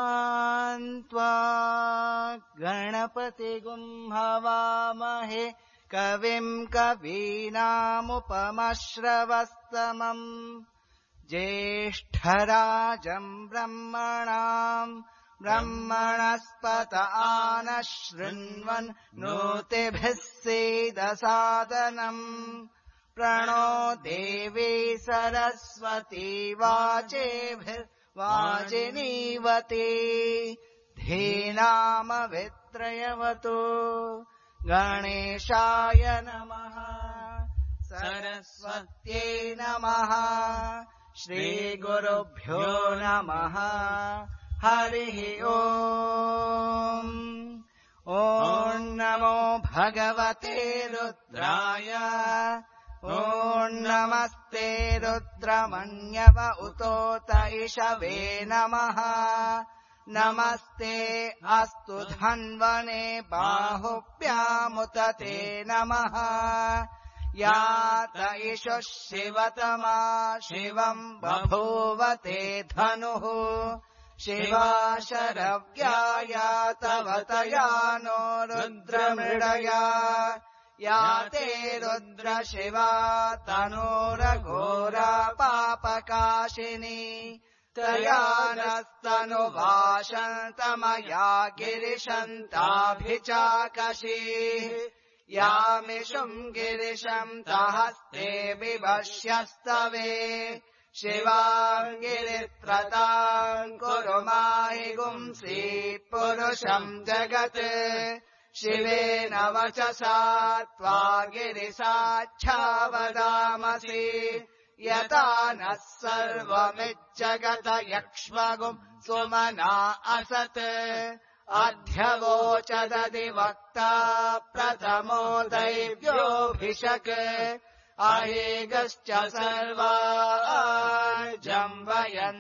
त्वा गणपतिगुं हवामहे कविं कवीनामुपमश्रवस्तमम् ज्येष्ठराजम् ब्रह्मणस्पत आनः शृण्वन् नोतिभिः सीदसादनम् प्रणो देवी सरस्वती वाचेभिर्वाजिनीवती धीनामवित्रयवतु गणेशाय नमः सरस्वत्यै नमः श्रीगुरुभ्यो नमः हरिः ओम् ॐ नमो भगवते रुद्राय ॐ नमस्ते रुद्रमन्यव उतोत इषवे नमः नमस्ते अस्तु धन्वने बाहुभ्यामुत ते नमः या त इषुः शिवतमा शिवम् बभूवते धनुः शिवा शरव्याया तव तया नो रुद्रमृडया या ते रुद्र शिवा तनूरघोरा पापकाशिनी तया नस्तनुवाशन्तमया गिरिशन्ताभिचाकशीः यामिषुम् गिरिशम् तहस्ते विवश्यस्तवे शिवाम् गिरित्रताम् कुरु माहि गुंसीत् पुरुषम् जगत् शिवेन वचसा त्वा गिरिसाच्छावदामसि यथा नः सर्वमिज्जगत यक्ष्मगुम् सुमना असत् अध्यवोचदधिवक्ता प्रथमो दैव्योऽभिषक् अहेगश्च सर्वाजम्बयन्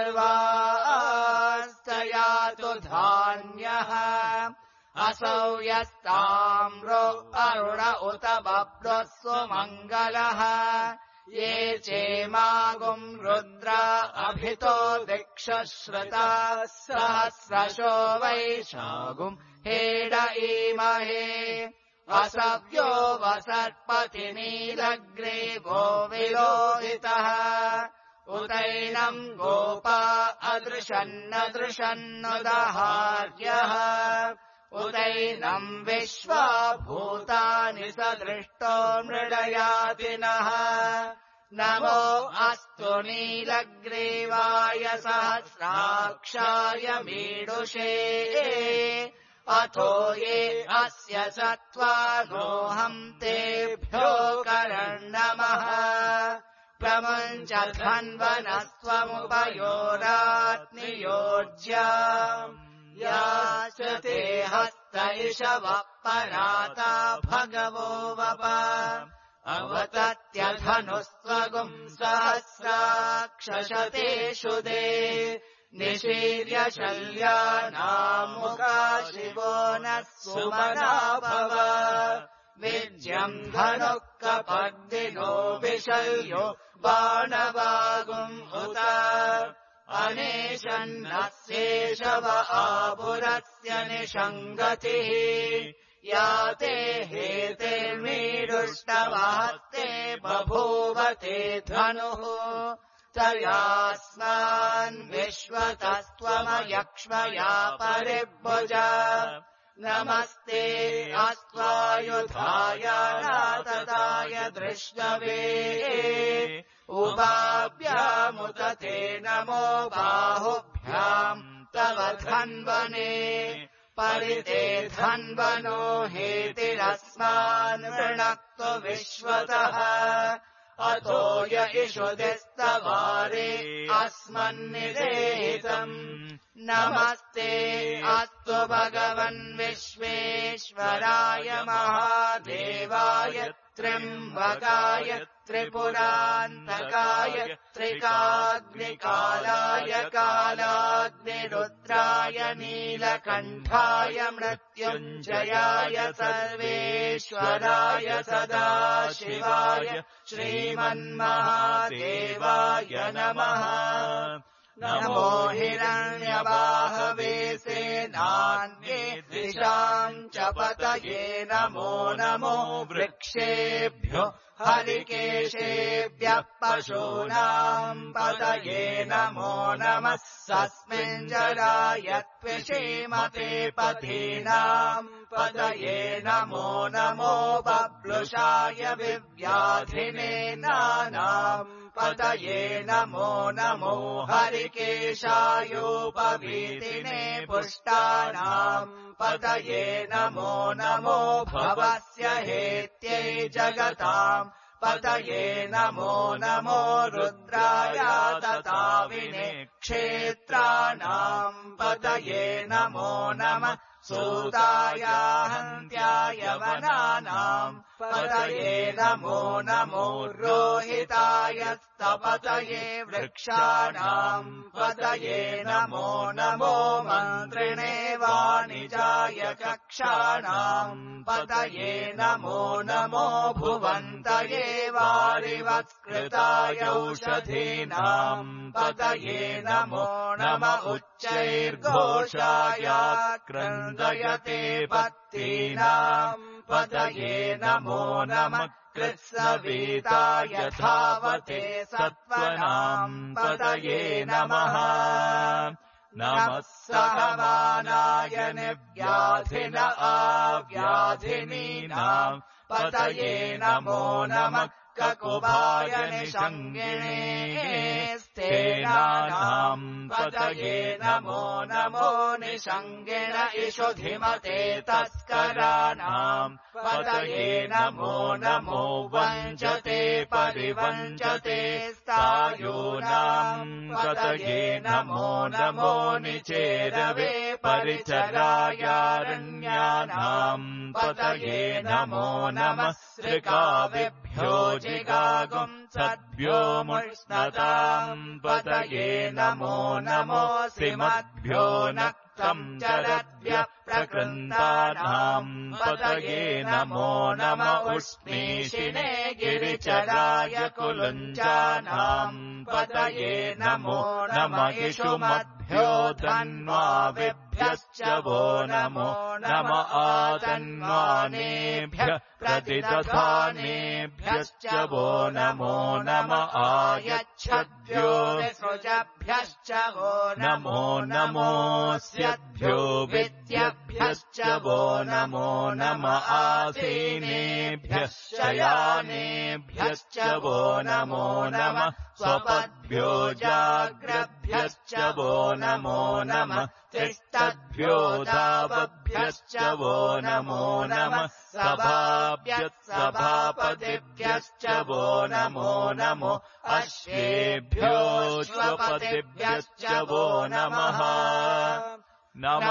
सर्वास्तयातु धान्यः असौ यस्ताम्रो अरुण उत बभ्रः सुमङ्गलः ये चेमागुम् रुद्रा अभितो दिक्षश्रुताः सहस्रशो वैशागुम् हेड ईमहे असव्यो वसत्पति नीलग्रीवो विलोहितः उतैनम् गोपा अदृशन्नदृशन्नुदहार्यः उतैनम् विश्वा भूतानि सदृष्टो मृडयातिनः नमो अस्तु नीलग्रीवाय सहस्राक्षाय मीडुषे अथो ये अस्य सत्त्वानोऽहम् तेभ्यो करन्नमः प्रमुञ्च धन्वनस्त्वमुपयोरात्नियोज्या याचते हस्त इषवः पराता भगवो वप अवतत्यधनुस्त्वगुम् सहस्राक्षशतेषु दे निशीर्य शल्यानामुखा शिवो नः सुमना भव विज्यम् धनुः कपर्दिनो विशल्यो बाणवागुम् उत अनेशन्नस्येषव आपुरस्य निषङ्गतिः या ते हेतेर्मीडुष्टवहस्ते बभूवते धनुः तयास्मान् विश्वतस्त्वमयक्ष्मया परिभुज नमस्ते अस्त्वायुधाय नातताय दृष्णवे उभाभ्यामुत ते नमो बाहुभ्याम् तव धन्वने परिते धन्वनो हेतिरस्मान् वृणक्तु विश्वतः अथो य इषुदिस्तवारे अस्मन्निदेहितम् नमस्ते अस्तु भगवन् विश्वेश्वराय महादेवाय त्र्यम्बकाय त्रिपुरान्तकाय त्रिकाग्निकालाय कालाग्निरुद्राय नीलकण्ठाय मृत्युञ्जयाय सर्वेश्वराय सदाशिवाय श्रीमन्महादेवाय नमः। नमो हिरण्यवाहवे नान्ये दिशाम् च पतये नमो नमो वृक्षेभ्यो हरिकेशेभ्यः पशूनाम् पतये नमो नमः तस्मिन् जलाय त्विषीमते पथीनाम् पतये नमो नमो बब्लुषाय विव्याधिने नानाम् पतये नमो नमो हरिकेशायोपवीतिने पुष्टानाम् पतये नमो नमो भवस्य हेत्यै जगताम् पतये नमो नमो रुद्राय तताविने क्षेत्राणाम् पतये नमो नमः सूताय हन्त्याय वनानाम् पतये नमो नमो रोहिताय स्तपतये वृक्षाणाम् पतये नमो नमो मन्त्रिणे वाणिजाय कक्षाणाम् पतये नमो नमो भुवन्तये वारिवत्कृताय औषधीनाम् पतये नमो नम उच्चैर्घोषाय क्रन्दयते पत्तीनाम् पतये नमो नमः कृत्सवीताय धावते सत्त्वनाम् पतये नमः नमः सहमानाय निव्याधिन आव्याधिनीनाम् पतये नमो नमः ककुभाय निषङ्गिणे स्तेनानाम् पतये नमो नमो निषङ्गिण इषुधिमते तस्कराणाम् पतये नमो नमो वञ्चते परिवञ्चते स्थायूनाम् पतये नमो नमो निचेरवे परिचरायारण्यानाम् पतये नमो नमः श्रिकाविभ्यो जिगागुम् सद्भ्यो मुष्णताम् पतये नमो नमो श्रीमद्भ्यो नक्तम् चरद्भ्यः प्रकृन्तानाम् पतये नमो नम उष्णीषिणे गिरिचराय कुलुञ्चानाम् पतये नमो नम इषुमद्भ्यो धन्वाविभ्यश्च वो नमो नम आतन्वानेभ्यः प्रतिदधानेभ्यश्च वो नमो नम आयच्छद्भ्यो विसृजभ्यश्च वो नमो नमोऽस्यद्भ्यो विद्यभ्यश्च वो नमो नम आसीनेभ्यः शयानेभ्यश्च वो नमो नमः स्वपद्भ्यो जाग्रभ्यश्च वो नमो नमः तिष्ठद्भ्यो धावभ्यश्च वो नमो नमः सभापतिभ्यश्च वो नमो नमो अश्वेभ्यो श्वपतिभ्यश्च वो नमः नम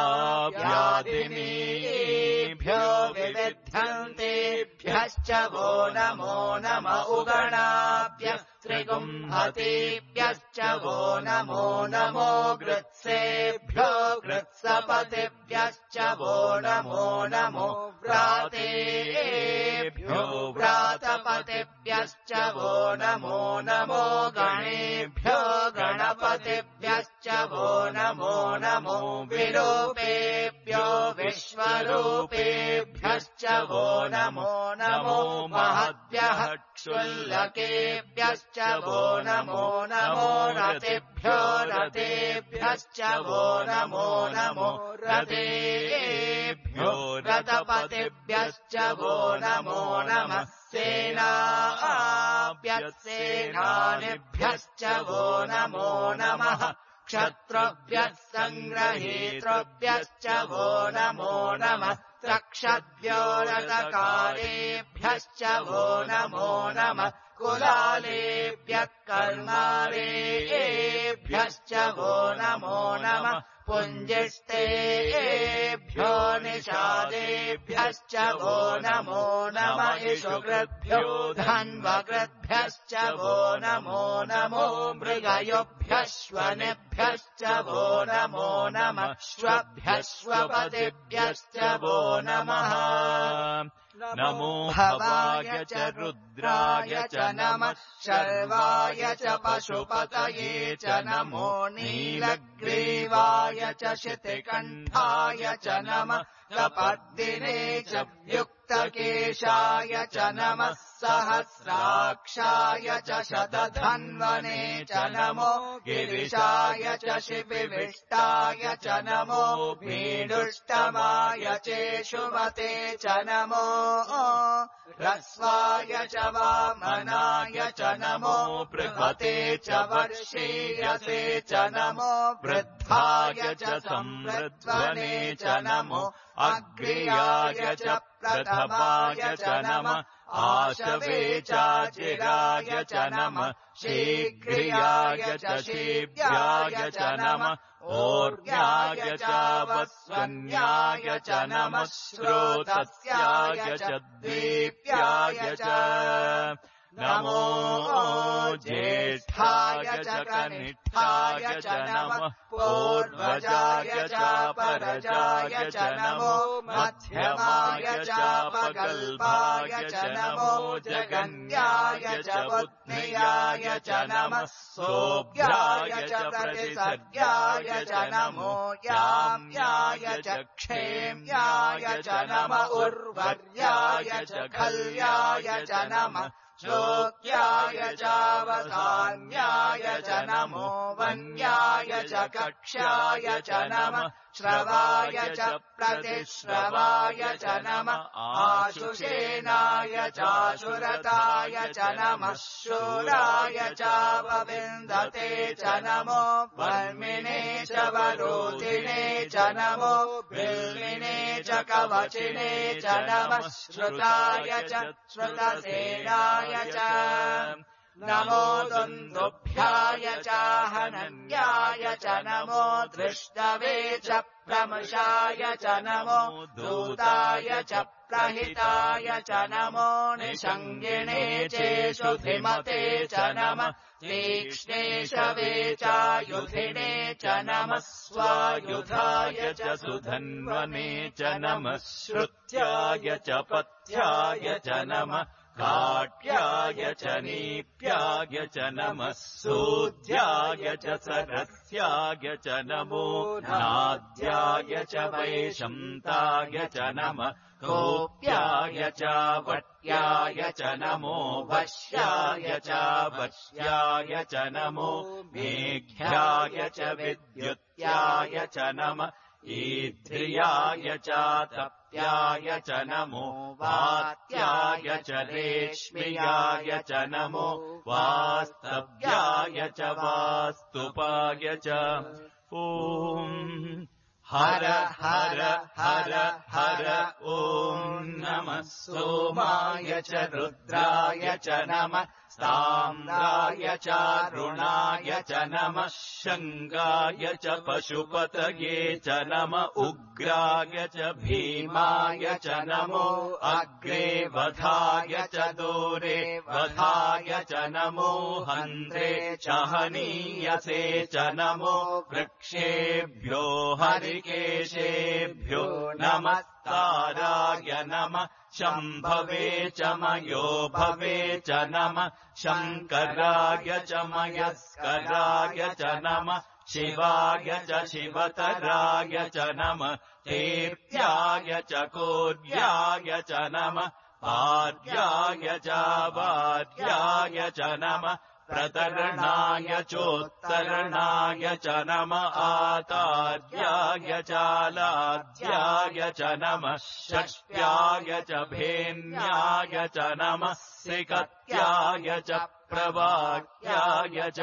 आव्याधिनीभ्यो विविध्यन्तेभ्यश्च वो नमो नम उगणाभ्यः त्रिगुंहतेभ्यश्च वो नमो नमो गृत्सेभ्यो गृत्सपतिभ्यश्च वो नमो नमो व्रातेभ्यो व्रातपतिभ्यश्च वो नमो नमो गणेभ्यो गणपतिभ्यश्च वो नमो नमो विरूपेभ्यो विश्वरूपेभ्यश्च वो नमो नमो महद्भ्यः क्षुल्लकेभ्यश्च वो नमो नमो रतेभ्यो रतेभ्यश्च वो नमो नमो रतेभ्यो रतपतिभ्यश्च वो नमो नमः सेनाभ्यः वो नमो नमः क्षत्रभ्यः सङ्ग्रहेतृभ्यश्च वो नमो नमः त्रक्षद्भ्यो रतकारेभ्यश्च वो नमो नमः कुलालेभ्यः कर्मारेभ्यश्च वो नमो नमः पुञ्जिष्टेभ्यो निषादेभ्यश्च वो नमो नम इषुकृद्भ्यो धन्वकृद्भ्यश्च वो नमो नमो मृगयोभ्यश्वनेभ्यश्च वो नमो नमो नमः श्वभ्यश्वपतिभ्यश्च वो नमः नमो भवाय च रुद्राय च नमः शर्वाय च पशुपतये च नमो नीलग्रीवाय च शितिकण्ठाय च नमः कपर्दिने च युक्तकेशाय च नमः सहस्राक्षाय च शतधन्वने च नमो गिरिशाय च शिपिविष्टाय च नमो भीडुष्टमाय चेषुमते च नमो ह्रस्वाय च वामनाय च नमो बृहते च वर्षीयसे च नमो वृद्धाय च संवृध्वने च नमो अग्र्याय च प्रथमाय च नमः आशवे चाचिराय च नमः शीघ्रियाय च शीभ्याय च नमः ओर्याय च वस्वन्याय च नमः श्रोतस्याय च द्वीप्याय च नमो ज्येष्ठाय च कनिष्ठाय च नमः पूर्वजाय च परजाय च नमो मध्यमाय च पगल्भाय च नमो जगन्याय च बुद्ध्याय च नमः सोऽभ्याय च प्रतिसर्गाय च नमो याम्याय च क्षेम्याय च नमः उर्वर्याय च खल्याय च नमः शोक्याय चावसान्याय च नमो वन्याय च कक्ष्याय च नमः श्रवाय च प्रतिश्रवाय च नमः आशुषेनाय चाशुरताय च नमः शूराय चापविन्दते च नमो वर्मिणे च वरोधिने च नमो बिल्विने च कवचिने च नमः श्रुताय च श्रुतसेनाय च नमो दुन्दुभ्याय च हनन्याय च नमो दृष्टवे च प्रमशाय च नमो दूताय च प्रहिताय च नमो निषङ्गिणे चेषुधिमते च नमः तीक्ष्णे शवे चायुधिने च नमः स्वायुधाय च सुधन्वने च नमः श्रुत्याय च पथ्याय च नमः काट्याय च नीप्याय च नमः सूध्याय च सरस्याय च नमो नाद्याय च वैशन्ताय च नमः कोप्याय च वट्याय च नमो वश्याय च वश्याय च नमो मेघ्याय च विद्युत्याय च नमः ईद्रियाय च तप्याय च नमो वात्याय च रेश्म्याय च नमो वास्तव्याय च वास्तुपाय च ॐ हर हर हर हर ॐ नमः सोमाय च रुद्राय च नमः ताम्राय चारुणाय च नमः शङ्गाय च पशुपतये च नमः उग्राय च भीमाय च नमो अग्रे वधाय च दूरे वधाय च नमो हन्त्रे च हनीयसे च नमो वृक्षेभ्यो हरिकेशेभ्यो नमस्काराय नमः शम्भवे च मयो भवे च नमः शङ्कराय च मयस्कराय च नमः शिवाय च शिवतराय च नमः तीर्थ्याय च कोर्याय च नमः आर्याय च वार्याय च नमः प्रतरणाय चोत्तरणाय च नमः आतार्याय चालाद्याय च नमः षष्ट्याय च भेन्याय च नमः सिकत्याय च प्रवाक्याय च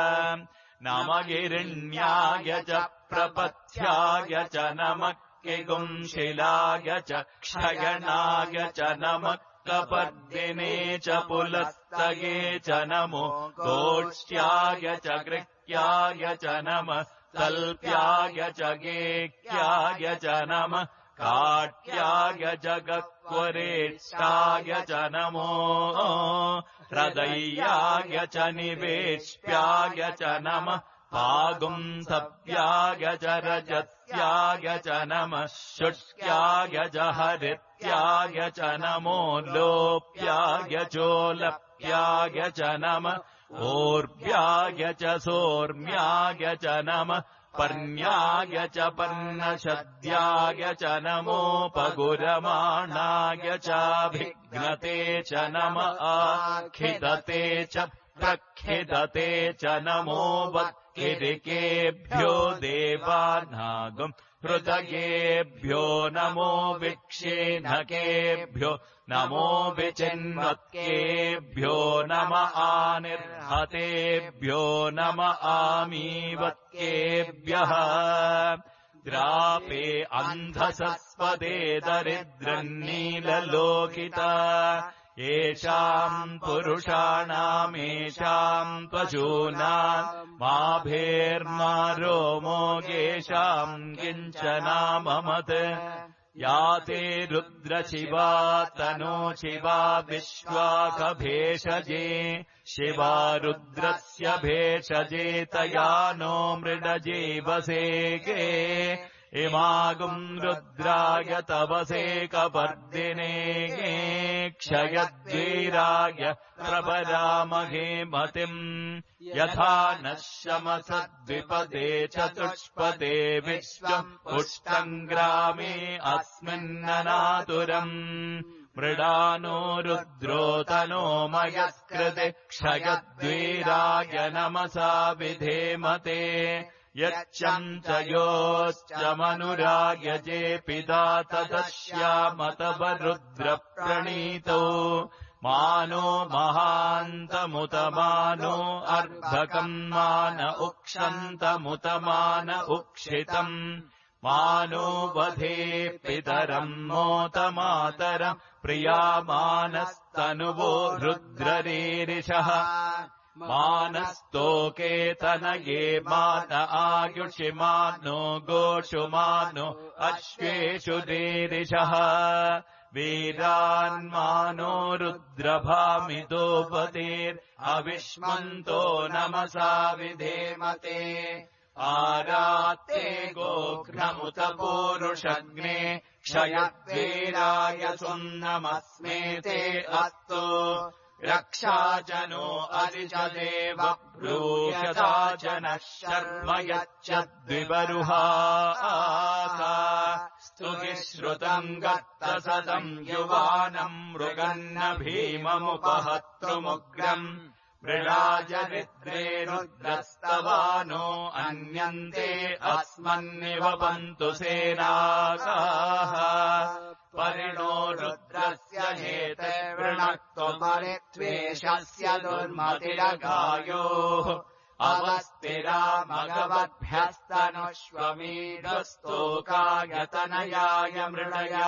नमगिरिण्याय च प्रपथ्याय च नमः किगुंशिलाय च क्षयणाय च नमः कपर्दिने च पुलस्तये च नमो गोष्ठ्याय च गृह्याय च नमः कल्प्याय च गेह्याय च नमः काट्याय च गक्वरेष्टाय च नमो हृदयाय च निवेश्याय च नमः पागुंसव्याय च रजस्याय च नमः शुष्क्याय च हरित्याय च नमो लोप्याय चोलप्याय च नमः ओर्व्याय च सोर्म्याय च नमः पर्ण्याय च पर्णशद्याय च नमोपगुरमाणाय चाभिघ्नते च नमः आखिदते च प्रखिदते च नमो वत्किरिकेभ्यो देवानागम् हृदयेभ्यो नमो विक्षेणकेभ्यो नमो विचिन्वत्केभ्यो नम आनिर्हतेभ्यो नम आमीवत्केभ्यः द्रापे अन्धसस्पदे दरिद्रन्नीललोकिता येषाम् पुरुषाणामेषाम् पशूनाम् माभेर्मा रोमो येषाम् किञ्चनाममत् या ते रुद्रशिवा तनो शिवा विश्वाकभेषजे शिवा रुद्रस्य भेषजे तया नो मृडजीवसेके इमागुम् रुद्राय तवसे कपर्दिने क्षयद्वीराय प्रपरामहे मतिम् यथा नः शमसद्विपदे चतुष्पदे विश्वम् पुष्टम् ग्रामे अस्मिन्ननातुरम् मृडानो रुद्रो तनो मयस्कृते क्षयद्वीराय नमसा विधेमते यच्चम् च योश्च मनुरायजे पिता तदश्यामतवरुद्रप्रणीतो मानो महान्तमुतमानो अर्भकम् मान उक्षन्तमुतमान उक्षितम् मानो वधे पितरम् मोतमातरम् प्रियामानस्तनुवो रुद्ररीरिषः मानस्तोके तनये मान आयुषि मानो गोषु मानो अश्वेषु रीरिषः वीरान्मानो रुद्रभामितोपतेर्अविष्मन्तो नमसा विधेमते आरात्ते गोघ्नमुत पूरुषग्ने क्षयद्वीराय सुन्नमस्मेते अस्तु रक्षा च नो अरिचदेव ब्रूह्यता च नः शर्म यच्चद्विबरुहा स्तुति श्रुतम् गत्तसदम् युवानम् मृगन्न भीममुपहतृमुग्रम् मृडाजरिद्रे रुद्रस्तवानो अन्यन्ते अस्मन्निवपन्तु सेनाकाः परिणो रुद्रस्य हेते वृणक्त्वपरित्वेषस्य दुर्मतिरगायोः अवस्तिरा मघवद्भ्यस्तनुष्वमीढुस्तोकायतनयाय मृडया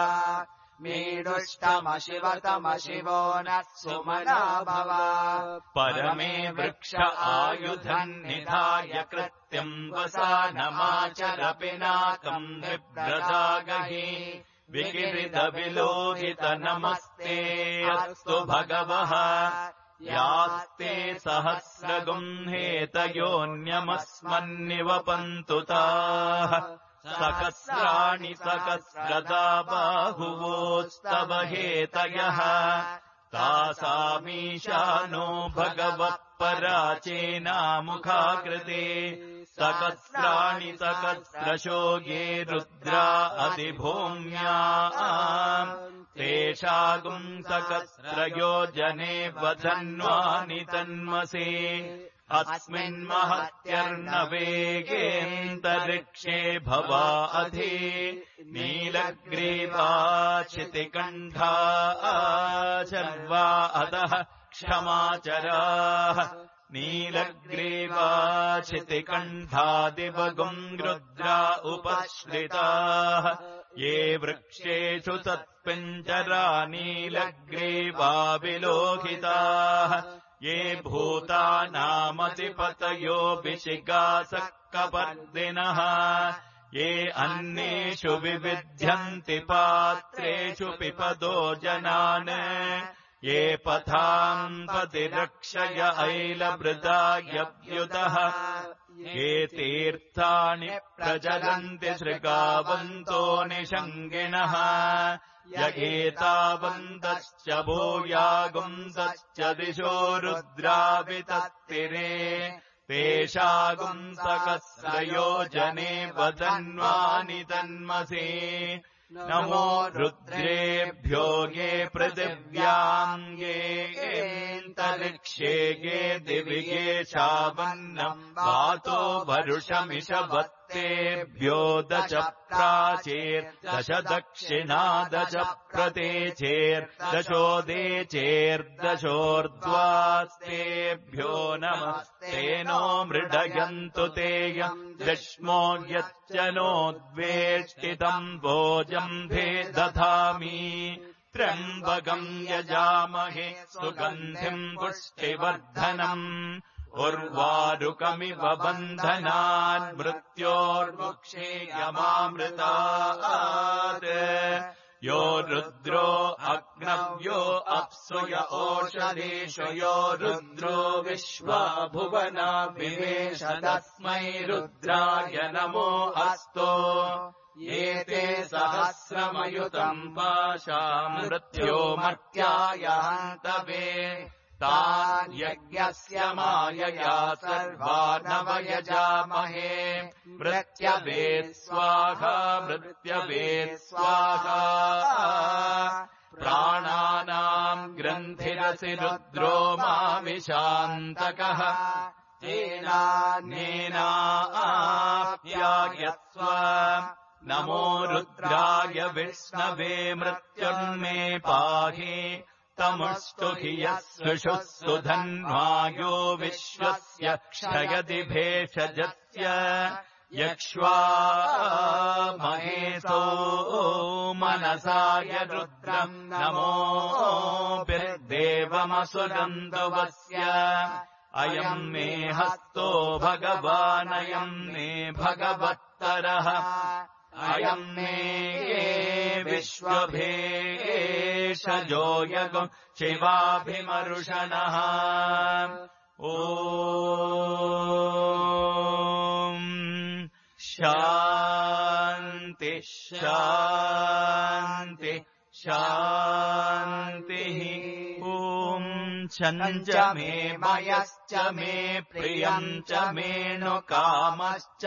मीडुष्टमशिवतमशिवो नः सुमना भव परमे वृक्ष आयुधम् निधाय कृत्यम् वसानमाचर पिनाकम् बिभ्रतागहि विकिरितविलोहित नमस्ते अस्तु भगवः यास्ते सहस्रगुंहेतयोऽन्यमस्मन्निवपन्तु ताः सहस्राणि सहस्रदा बाहुवोस्तव हेतयः तासामीशानो भगवः पराचेनामुखाकृते सहस्राणि सहस्रशो ये रुद्रा अधिभूम्या तेषागुम् सहस्रयोजने वधन्वानि तन्मसे अस्मिन्महत्यर्णवेगेऽन्तरिक्षे भवा अधि नीलग्रीवाचितिकण्ठा शर्वा अधः क्षमाचराः नीलग्रीवाचितिकण्ठादिवगुम् रुद्रा उपश्रिताः ये वृक्षेषु तत्पिञ्जरा नीलग्रीवा विलोहिताः ये भूतानामतिपतयो विशिगासः कपर्दिनः ये अन्येषु विविध्यन्ति पात्रेषु पिपदो जनान् ये पथाम् पतिरक्षय ऐलभृतायव्युतः ये तीर्थानि प्रचलन्ति श्रृगावन्तो निषङ्गिणः य एतावन्तश्च भूयागुंसश्च दिशो रुद्रावितत्तिरे तेषागुंसकस्रयो जने वदन्वानि तन्मसि नमो रुद्रेभ्यो ये पृथिव्याम् ये एन्तरिक्षे ये दिवि ये शावन्नम् वातो वरुषमिषवत्तेभ्यो दश प्राचेर्दश दक्षिणादश प्रतेचेर्दशोदेचेर्दशोर्ध्वास्तेभ्यो नमस्तेनो मृडयन्तु तेयम् दश्मो यच्च नोद्वेष्टितम् भोजम्भे दधामि त्र्यम्बकम् यजामहे सुगन्धिम् पुष्टिवर्धनम् उर्वारुकमिव बन्धनान् मृत्योर्मुक्षेयमामृतात् यो रुद्रो अग्नव्यो अप्सु य ओषधीषु यो रुद्रो विश्वा भुवना विवेश तस्मै रुद्राय नमो अस्तु एते सहस्रमयुतम् पाशाम् मृत्यो मर्त्याय हन्तवे तान् यज्ञस्य मायया सर्वा नवयजामहे मृत्यवे स्वाहा मृत्यवे स्वाहा प्राणानाम् ग्रन्थिरसि रुद्रो माविशान्तकः तेनाप्यायस्व नमो रुद्राय विष्णवे मृत्युन्मे पाहि तमुष्टुहि यस्सुषुः सुधन्वायो विश्वस्य क्षयति भेषजस्य यक्ष्वा महेशो मनसाय रुद्रम् नमोऽभिर्देवमसुरन्दुवस्य अयम् मे हस्तो भगवानयम् मे भगवत्तरः अयम् मे विश्वभेषजो यगुम् शिवाभिमरुषणः ॐ शान्ति शान्ति शान्तिः ॐ छञ्च मे मयश्च मे प्रियम् च मे नु कामश्च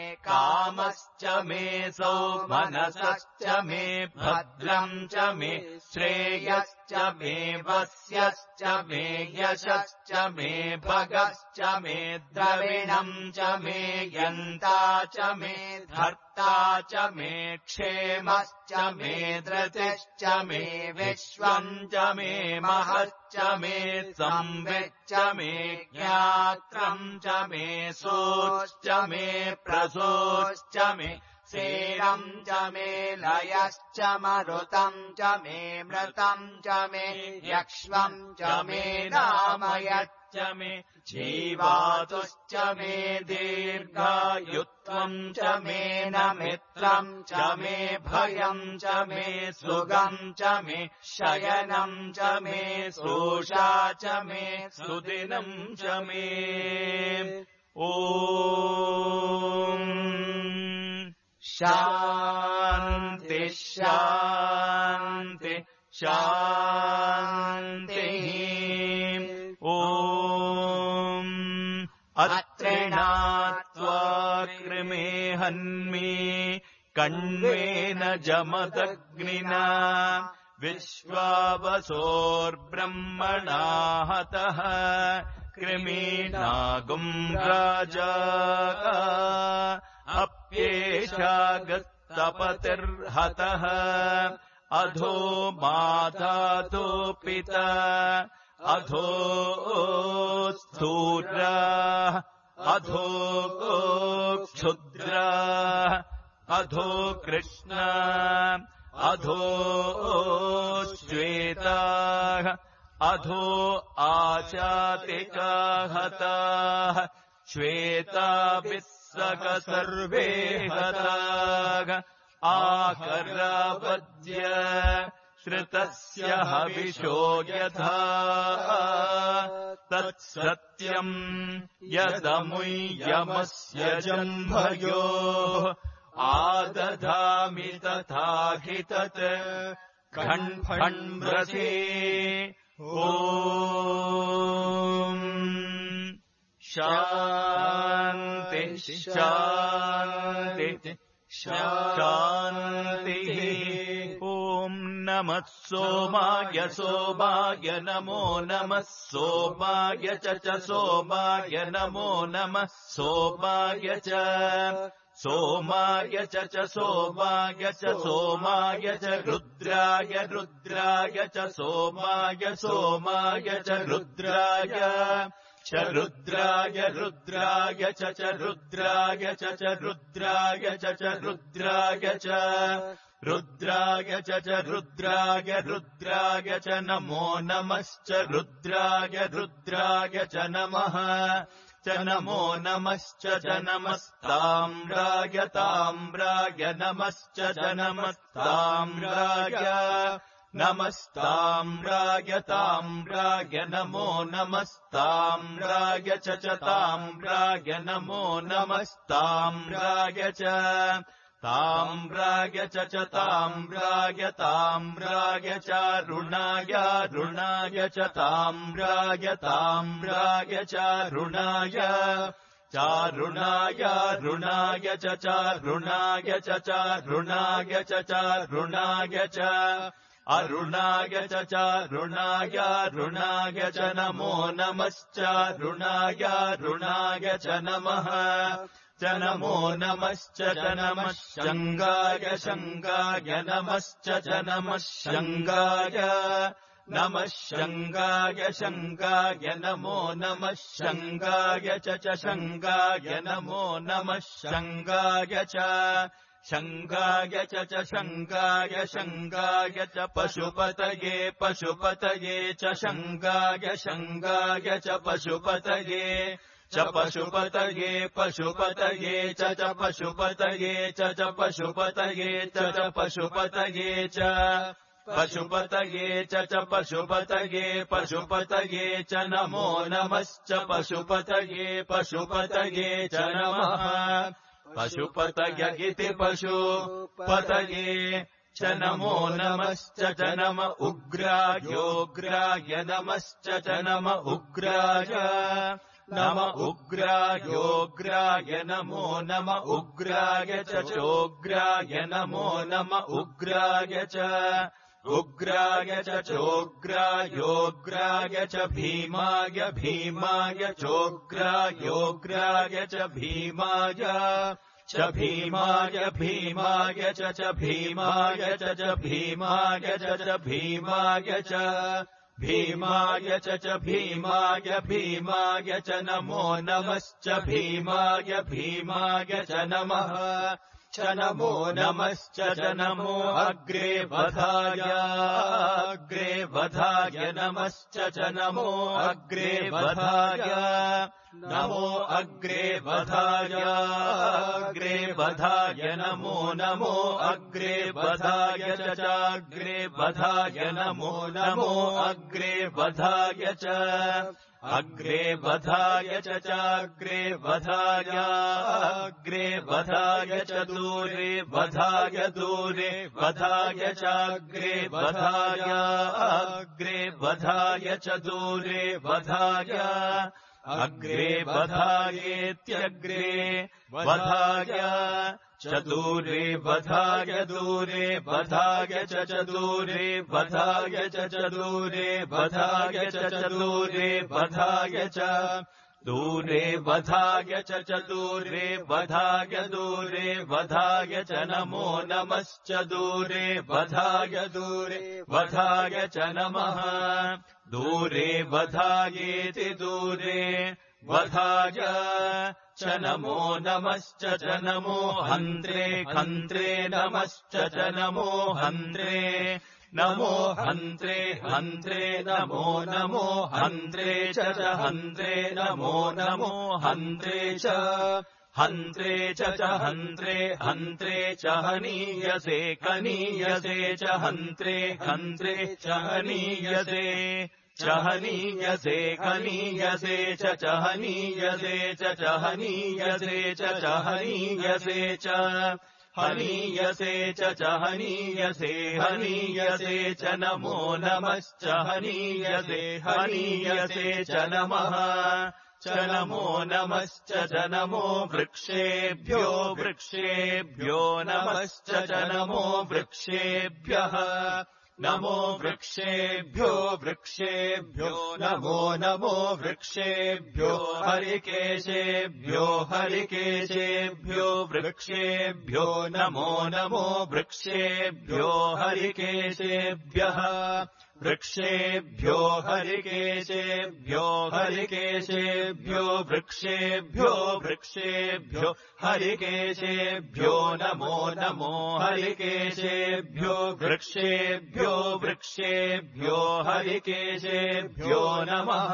मे सौमनसश्च मे भद्रम् च मे श्रेयश्च मे वस्यश्च मे यशश्च मे भगश्च मे द्रविणम् च मे यन्ता च मे धर्ता च मे क्षेमश्च मे धृतिश्च मे विश्वम् च मे महश्च मे संविच्च मे ज्ञात्रम् च मे सोश्च मे प्रसोश्च मे सेरम् च मे लयश्च मरुतम् च मे मृतम् च मे यक्ष्मम् च मे नामयच्च मे जीवातुश्च मे दीर्घायुत्वम् च मे न मित्रम् च मे भयम् च मे सुगम् च मे शयनम् च मे सोषा च मे सुदिनम् च मे ॐ शान्ति शान्ति शान्तिः ॐ अत्रिणात्वा कृमे हन्मि कण्वेन जमदग्निना विश्वावसोर्ब्रह्मणा हतः कृमीनागुम् राजा अप्येषागस्तपतिर्हतः अधो मातातो पिता अधो स्थूरा अधो क्षुद्रा अधो कृष्ण अधो श्वेता अधो आचातिका हताः श्वेता विस्सक सर्वे हताः आकरावद्य श्रुतस्य हविषो यथा तत्सत्यम् यदमुय्यमस्य जम्भयो आदधामि तथा हि तत् खण्फण्व्रते ॐ शान्ति शान्ति शान्तिः ॐ नमः सोमाय सोमाय नमो नमः सोमाय च सोमाय नमो नमः सोमाय च सोमाय च सोमाय च सोमाय च रुद्राय रुद्राय च सोमाय सोमाय च रुद्राय रुद्राय रुद्राय च रुद्राय च रुद्राय च रुद्राय च रुद्राय च रुद्राय रुद्राय च नमो नमश्च रुद्राय रुद्राय च नमः च नमो नमश्च च नमस्ताम्राय ताम्राय नमश्च च नमस्ताम्राय नमस्ताम्राय ताम्राय नमो नमस्ताम्राय च ताम्राय नमो नमस्ताम्राय च ताम्राय च ताम्राय ताम्राय चारुणाय रुणाय च ताम्राय ताम्राय चारुणाय चारुणाय रुणाय च चारुणाय च चारुणाय च चारुणाय च अरुणाय च चारुणाय रुणाय च नमो नमश्चारुणाय रुणाय च नमः च नमो नमश्च च नमः शङ्गाय शङ्गाय नमश्च च नमः शङ्गाय नमः शङ्गाय शङ्गाय नमो नमः शङ्गाय च शङ्गाय नमो नमः शङ्गाय च शङ्गाय च शङ्गाय शङ्गाय च पशुपतये पशुपतये च शङ्गाय शङ्गाय च पशुपतये च पशुपतये पशुपतये च पशुपतये च पशुपतये च पशुपतये च पशुपतये च पशुपतये पशुपतये च नमो नमश्च पशुपतये पशुपतये च नमः पशुपतय इति पशुपतये च नमो नमश्च च नम उग्रायोग्राय नमश्च च नम उग्राय नम उग्रायोग्राय नमो नम उग्राय च चोग्राय नमो नम उग्राय च उग्राय च चोग्रायोग्राय च भीमाय भीमाय चोग्रायोग्राय च भीमाय च भीमाय भीमाय च भीमाय च भीमाय च भीमाय च भीमाय च भीमाय भीमाय च नमो नमश्च भीमाय भीमाय च नमः च नमो नमश्च च नमो अग्रे वधाय अग्रे वधाय नमश्च च नमो अग्रे वधाय नमो अग्रे वधाय अग्रे वधाय नमो नमो अग्रे वधाय च चाग्रे वधाय नमो नमो अग्रे वधाय च अग्रे वधाय च चाग्रे वधाय अग्रे वधाय च दूरे वधाय दूरे वधाय चाग्रे वधाय अग्रे वधाय च दूरे वधाय अग्रे वधायेत्यग्रे वधाय चदूरे वधाय दूरे वधाय च चदूरे वधाय च चदूरे वधाय च चदूरे वधाय च दूरे वधाय च चदूरे वधाय दूरे वधाय च नमो नमश्च दूरे वधाय च नमः दूरे वधायेति दूरे वधाय च नमो नमश्च च नमो हन्त्रे खन्त्रे नमश्च च नमो हन्त्रे नमो हन्त्रे हन्त्रे नमो नमो हन्त्रे च हन्त्रे नमो नमो हन्त्रे च हन्त्रे च हन्त्रे हन्त्रे च हनीयसे कनीयसे च हन्त्रे हन्त्रे च हनीयसे च हनीयसे कनीयसे च हनीयसे च हनीयसे च हनीयसे च हनीयसे च हनीयसे हनीयसे च नमो नमश्च हनीयसे हनीयसे च नमः च नमो नमश्च च नमो वृक्षेभ्यो वृक्षेभ्यो नमश्च च नमो वृक्षेभ्यः नमो वृक्षेभ्यो वृक्षेभ्यो नमो नमो वृक्षेभ्यो हरिकेशेभ्यो हरिकेशेभ्यो वृक्षेभ्यो नमो नमो वृक्षेभ्यो हरिकेशेभ्यः वृक्षेभ्यो हरिकेशेभ्यो हरिकेशेभ्यो वृक्षेभ्यो वृक्षेभ्यो हरिकेशेभ्यो नमो नमो हरिकेशेभ्यो वृक्षेभ्यो वृक्षेभ्यो हरिकेशेभ्यो नमः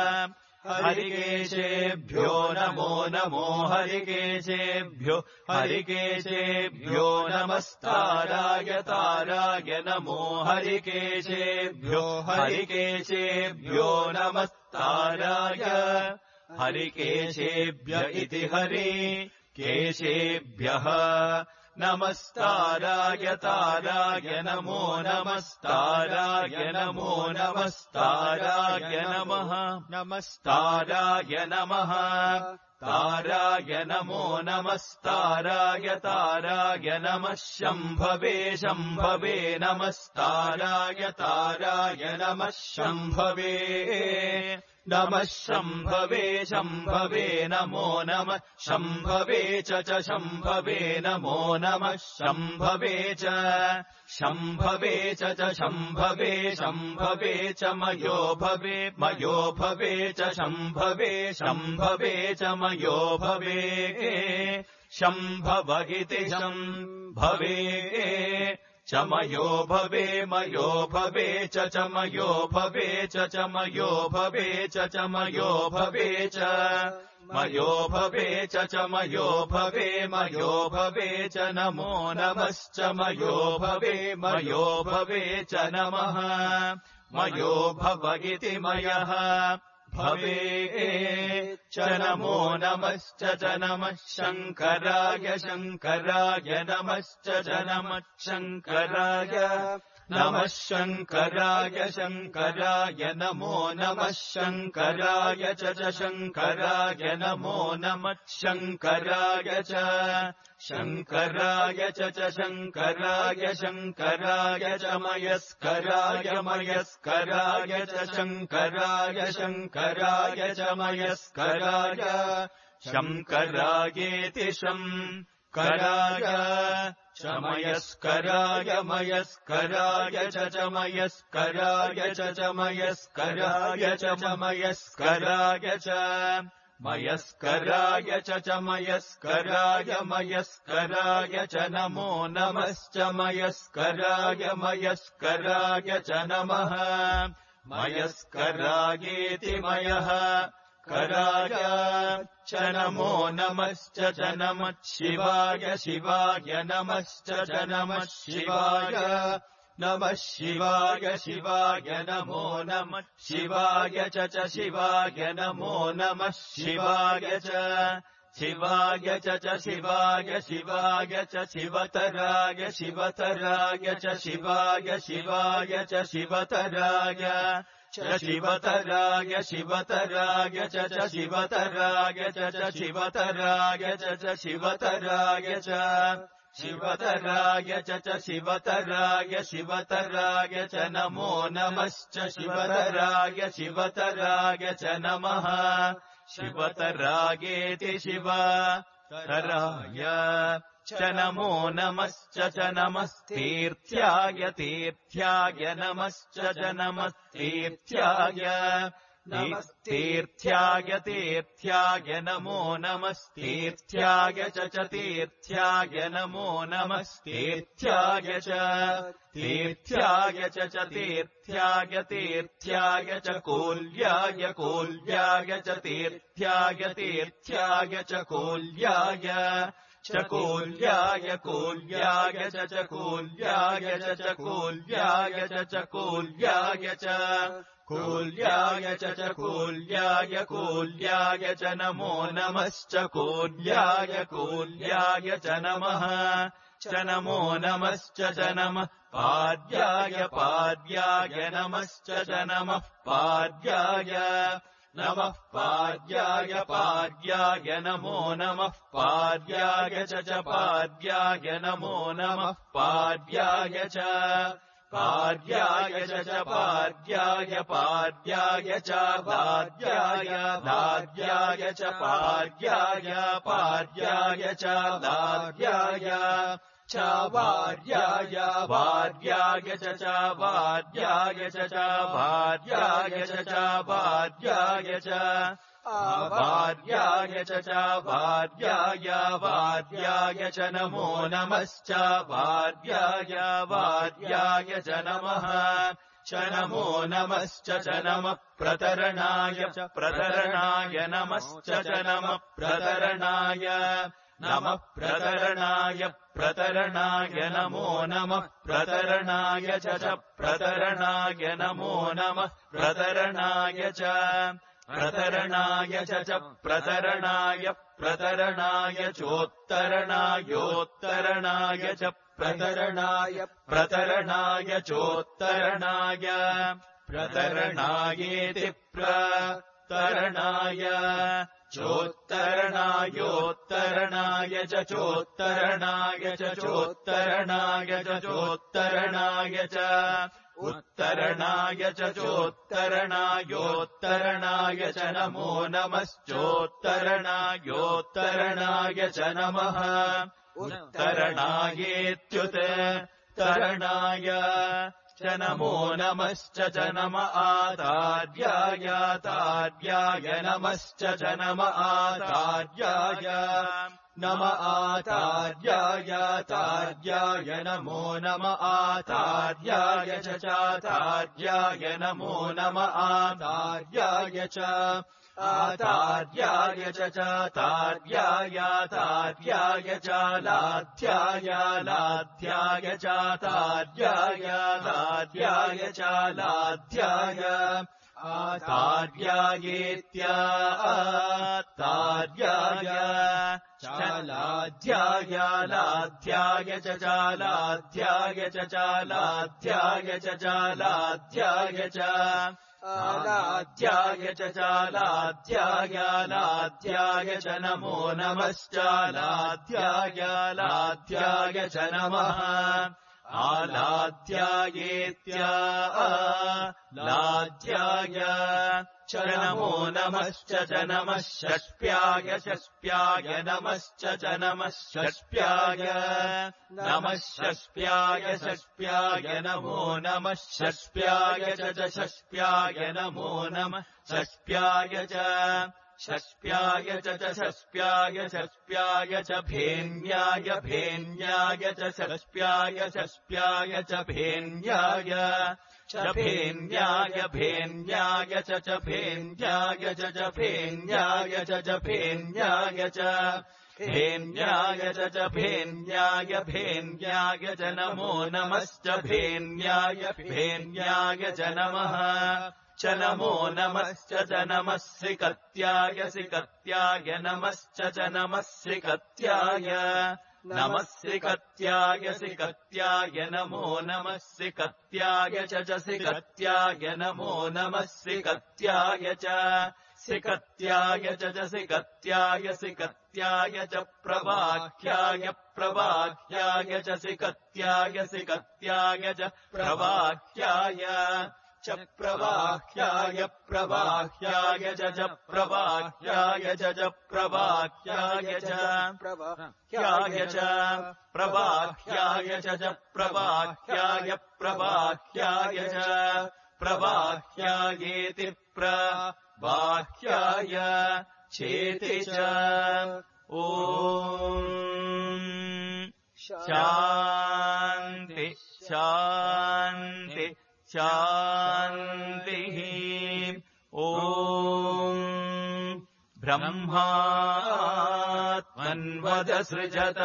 हरिकेशेभ्यो नमो नमो हरिकेशेभ्यो हरिकेशेभ्यो नमस्ताराय ताराय नमो हरिकेशेभ्यो हरिकेशेभ्यो नमस्ताराय हरिकेशेभ्य इति हरिकेशेभ्यः नमस्ताराय ताराय नमो नमस्ताराय नमो नमस्ताराय नमः नमस्ताराय नमः ताराय नमो नमस्ताराय ताराय नमः शम्भवे शम्भवे नमस्ताराय ताराय नमः शम्भवे नमः शम्भवे शम्भवे नमो नमः शम्भवे च शम्भवे नमो नमः शम्भवे च शम्भवे च शम्भवे शम्भवे च मयो भवे च शम्भवे शम्भवे च मयो भवे शम्भव इति शम्भवे च मयो भवे च मयो भवे च मयो भवे च मयो भवे च मयो भवे च मयो भवे च नमो नमश्च मयो भवे च नमः मयो भव इति मयः भवे च नमो नमश्च च नमः शङ्कराय शङ्कराय नमश्च च नमः शङ्कराय नमः शङ्कराय शङ्कराय नमो नमः शङ्कराय च शङ्कराय नमो नमः शङ्कराय च शङ्कराय च शङ्कराय शङ्कराय च मयस्कराय मयस्कराय च शङ्कराय शङ्कराय च मयस्कराय शङ्करायेति शङ्कराय च मयस्कराय मयस्कराय च मयस्कराय च मयस्कराय च मयस्कराय च मयस्कराय च मयस्कराय मयस्कराय च नमो नमश्च मयस्कराय मयस्कराय च नमः मयस्करायेति मयः कराय च नमो नमश्च च नमः शिवाय शिवाय नमश्च च नमः शिवाय नमः शिवाय शिवाय नमो नमः शिवाय च शिवाय नमो नमः शिवाय च शिवाय च शिवाय शिवाय च शिवतराय शिवतराय च शिवाय शिवाय च शिवतराय च शिवतराय शिवतराय च शिवतराय च शिवतराय च शिवतराय च शिवतराय च शिवतराय शिवतराय च नमो नमश्च शिवतराय शिवतराय च नमः शिवतरायेति शिवतराय च नमो नमश्च च नमस्तीर्थ्याय तीर्थ्याय नमश्च च नमस्तीर्थ्याय तीर्थ्याय तीर्थ्याय नमो नमस्तीर्थ्याय च तीर्थ्याय नमो नमस्तीर्थ्याय च तीर्थ्याय च तीर्थ्याय तीर्थ्याय च कोल्याय कोल्याय च तीर्थ्याय तीर्थ्याय च कोल्याय कोल्याय कोल्याय च कोल्याय च कोल्याय च कोल्याय च कोल्याय च कोल्याय कोल्याय च नमो नमश्च कोल्याय कोल्याय च नमः च नमो नमश्च च नमः पाद्याय पाद्याय नमश्च च नमः पाद्याय नमः पाद्याय पाद्याय नमो नमः पाद्याय च पाद्याय नमो नमः पाद्याय च पाद्याय च पाद्याय पाद्याय च दाद्याय दाद्याय च पाद्याय पाद्याय च दाद्याय च वार्याय वार्याय च वार्याय च वार्याय च वार्याय च वार्याय च वार्याय वार्याय च नमो नमश्च वार्याय वार्याय च नमः च नमो नमश्च च नमः प्रतरणाय प्रतरणाय नमश्च च नमः प्रतरणाय नमः प्रतरणाय प्रतरणाय नमो नमः प्रतरणाय च प्रतरणाय नमो नमः प्रतरणाय च प्रतरणाय च प्रतरणाय प्रतरणाय चोत्तरणायोत्तरणाय च प्रतरणाय प्रतरणाय चोत्तरणाय प्रतरणायेति प्रतरणाय चोत्तरणायोत्तरणाय च चोत्तरणाय च चोत्तरणाय च चोत्तरणाय च उत्तरणाय च चोत्तरणायोत्तरणाय च नमो नमश्चोत्तरणायोत्तरणाय च नमः उत्तरणायेत्युत्तरणाय च नमो नमश्च च नम आतार्याय तार्याय नमश्च च नम आतार्याय नम आतार्याय तार्याय नमो नम आतार्याय च चातार्याय नमो नम आतार्याय च आतार्याय च चातार्याय तार्याय च लाध्याय लाध्याय चातार्याय लाध्याय च लाध्याय आतार्यायेत्यातार्याय चालाध्याय लाध्याय च चालाध्याय च चालाध्याय च चालाध्याय च आलाध्याय च चालाध्याय लाध्याय च नमो नमश्चालाध्याय लाध्याय च नमः आलाध्यायेत्या लाध्याय च नमो नमश्च च नमः षष्प्याय षष्प्याय नमश्च च नमः षष्प्याय नमः षष्प्याय षष्प्याय नमो नमः षष्प्याय च षष्प्याय नमो नमः षष्प्याय च षष्प्याय च षष्प्याय षष्प्याय च भेन्याय भेन्याय च षष्प्याय षष्प्याय च भेन्याय च भेन्याय भेन्याय च भेन्याय च भेन्याय च भेन्याय च भेन्याय च भेन्याय भेन्याय च नमो नमश्च भेन्याय भेन्याय च नमः च नमो नमश्च च नमः श्रीकत्याय श्रीकत्याय नमश्च च नमः श्रीकत्याय नमः श्रीकत्याय श्रीकत्याय नमो नमः श्रीकत्याय च श्रीकत्याय नमो नमः श्रीकत्याय च श्रीकत्याय च श्रीकत्याय श्रीकत्याय च प्रवाह्याय प्रवाह्याय च श्रीकत्याय श्रीकत्याय च प्रवाह्याय च प्रवाह्याय प्रवाह्याय च प्रवाह्याय च प्रवाह्याय च प्रवाह्याय च प्रवाह्याय च प्रवाह्याय प्रवाह्याय च प्रबाह्यायेति प्रबाह्याय चेति च ॐ शान्ति शान्ति शान्तिः ॐ ब्रह्मात्मन्वदसृजत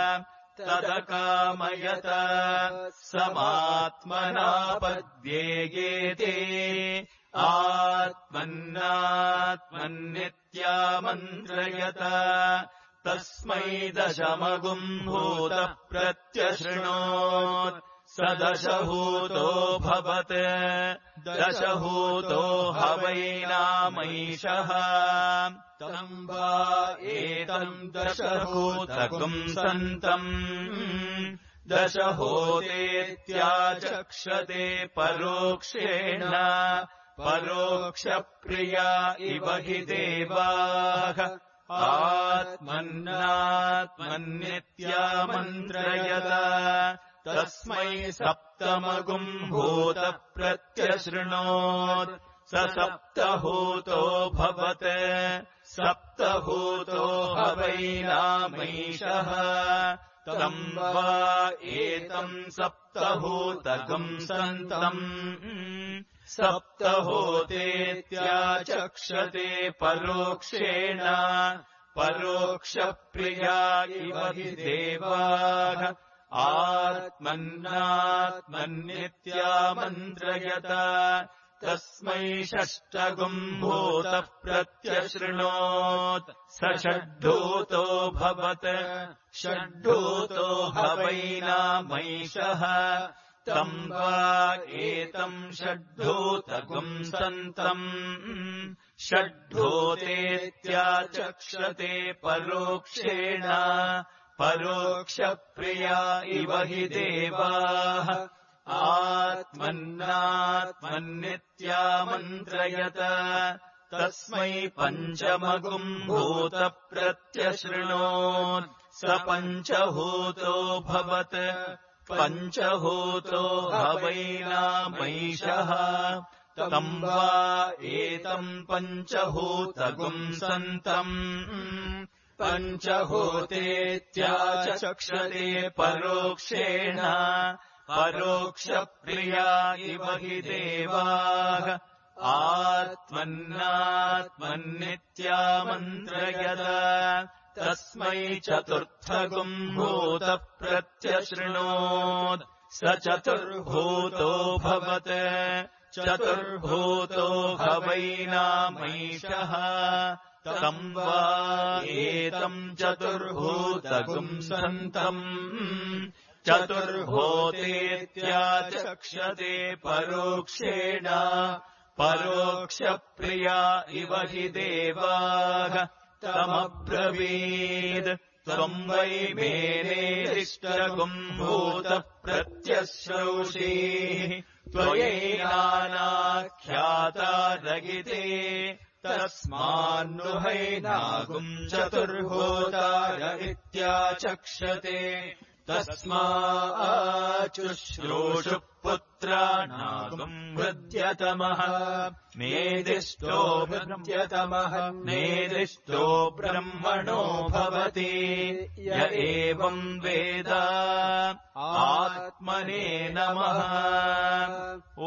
तदकामयत समात्मनापद्येयेते आत्मन्नात्मन्नित्यामन्त्रयत तस्मै दशमगुम् भूतः प्रत्यशृणोत् स दशहूतो भवत् दशहूतो हवैनामैषः तम् वा एतम् दशहूतकम् सन्तम् दशहोतेत्याचक्षते परोक्षेण परोक्षप्रिया इव हि देवाः आत्मन्नात्मन्नित्यामन्त्रयत तस्मै सप्तमगुम् भूतः प्रत्यशृणोत् स सप्तहूतो भवत् सप्तहूतो हवैनामैषः तम् वा एतम् सप्तहूतकम् सन्तम् सप्तहोतेत्याचक्षते परोक्षेण परोक्षप्रिया इव हि देवाः आत्मन्नात्मन्नित्यामन्त्रयत तस्मै षष्ठगुम् भूतः प्रत्यशृणोत् स षड्ढूतो भवत् षड्ढूतो हवैनामैषः तम् वा एतम् षड्ढूतकम् सन्तम् षड्ढूतेत्याचक्षते परोक्षेण परोक्षप्रिया इव हि देवाः आत्मन्नात्मन्नित्यामन्त्रयत तस्मै पञ्चमगुम् भूतः प्रत्यशृणोत् स पञ्चहूतो भवत् पञ्चहूतो हवैनामैषः तम् वा एतम् पञ्चहूतकम् सन्तम् पञ्चहूतेत्याचक्षते परोक्षेण परोक्षप्रिया इव हि देवाः आत्मन्नात्मन्नित्यामन्त्रयत तस्मै चतुर्थगुम् भूतः प्रत्यशृणोत् स चतुर्भूतो भवत् चतुर्भूतो हवैनामैषः तम् वा एतम् चतुर्भूतगुम् सन्तम् चतुर्भूतेत्याचक्षते परोक्षेण परोक्षप्रिया इव हि देवाः तमब्रवीद् त्वम् वै मेनेदिष्टगुम् भूतः प्रत्यश्रौषि त्वयैनानाख्याता रगिते तस्मान्नुहैनागुम् चतुर्भूताय इत्याचक्षते तस्माच्युश्रूषु पुत्राणागुम् हृद्यतमः नेदिष्टो हृद्यतमः नेदिष्टो ब्रह्मणो भवति य एवम् वेद आत्मने नमः ॐ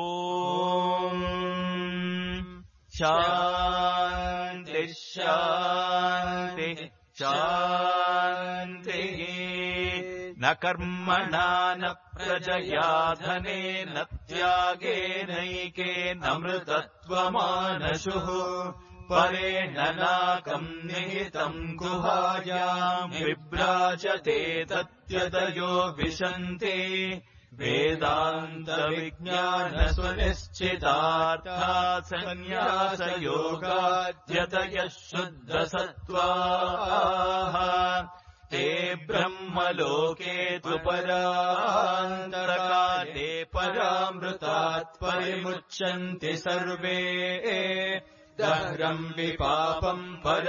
शान्ति शान्ति शान्तिः न कर्मणा न प्रजया धनेन त्यागेनैकेन मृतत्वमानशुः परेण नाकम् निहितम् गुहायाम् विभ्राजते तत्यदयो विशन्ति वेदान्तविज्ञानसुनिश्चितार्थात् सन्न्यासयोगाद्यतयः शुद्धसत्त्वाः ते ब्रह्मलोके तु परान्तरकाले परामृतात् परिमुच्यन्ति सर्वे दह्रम् विपापम्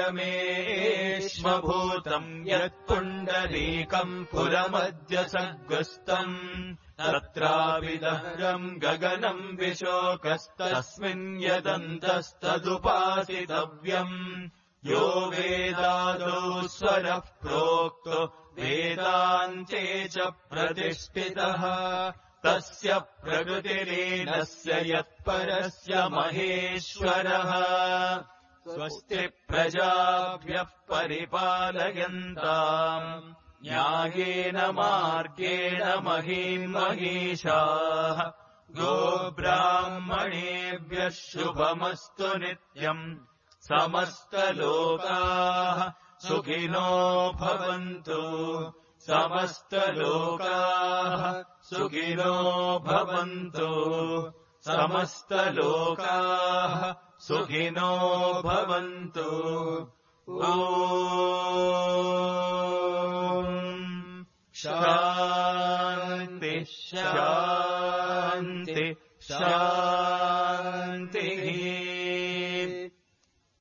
परमेश्मभूतम् यत्पुण्डरीकम् पुरमद्य सद्गुस्तम् तत्राविदह्रम् गगनम् विशोकस्तस्मिन् यदन्तस्तदुपासितव्यम् यो वेदादौ स्वरः प्रोक्तो वेदान्ते च प्रतिष्ठितः तस्य प्रकृतिरेनस्य यत्परस्य महेश्वरः स्वस्ति प्रजाभ्यः परिपालयन्ताम् न्यायेन मार्गेण महीम् महिषाः गोब्राह्मणेभ्यः शुभमस्तु नित्यम् समस्तलोकाः सुखिनो भवन्तु समस्तलोकाः सुखिनो भवन्तु समस्तलोकाः सुखिनो भवन्तु ॐ शान्ति शान्ति शान्तिः